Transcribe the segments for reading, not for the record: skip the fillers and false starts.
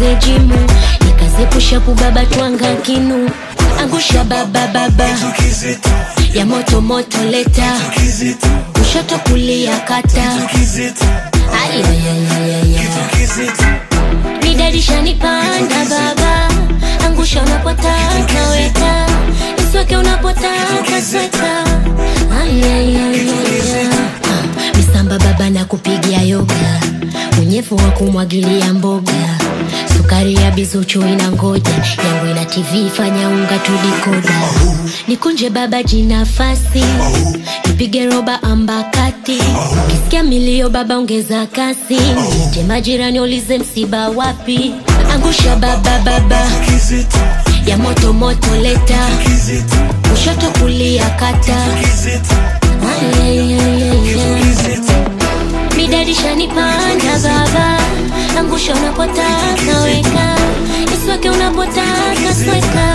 nikaze jimu, nikaze pusha pu baba twanga kinu. Angusha baba baba, ya moto moto leta, kushoto kulia kata. Nidadisha nipanda baba, angusha unapotaka weka, isweke unapotaka sweka. Misamba baba na kupigia yoga, unyevu wa kumwagilia mboga, sukari ya bizuchu ina ngoja, yangu ina TV fanya unga tudikoda. Nikunje baba jinafasi, nipige roba ambakati, kisikia milio baba ongeza kasi, nje majirani ulize msiba wapi. Angusha baba baba, ya moto moto leta, kushoto kulia kata. Midadisha nipanda baba, angusha unapotaka weka, isweke unapotaka sweka.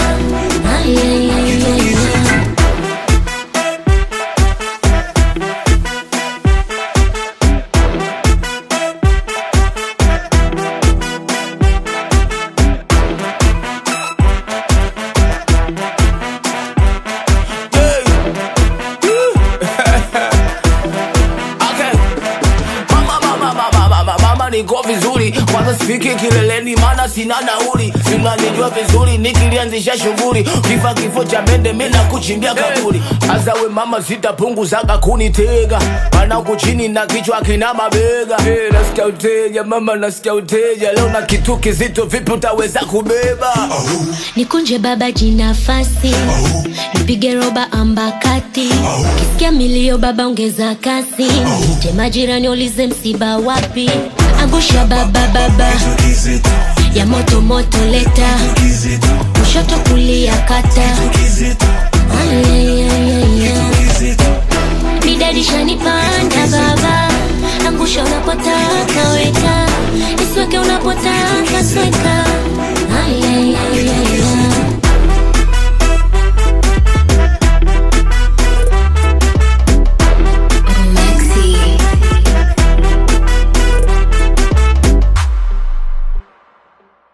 Niko vizuri, kwanza sifiki kileleni mana sina nauli. Sinanijua vizuri, nikilianzisha shughuli, kifa kifo cha mende mina kuchimbia kaburi. Azawe mama sitapunguzaga kunitega, mana uku chini na kichwa kina mabega. Nasikia uteja mama, nasikia uteja, leo na kitu kizito vipi utaweza kubeba. Nikunje baba jinafasi, nipige roba ambakati, kisikia milio baba ongeza kasi, nje majirani ulize msiba wapi. Angusha baba baba, ya moto moto leta, kushoto kulia kata.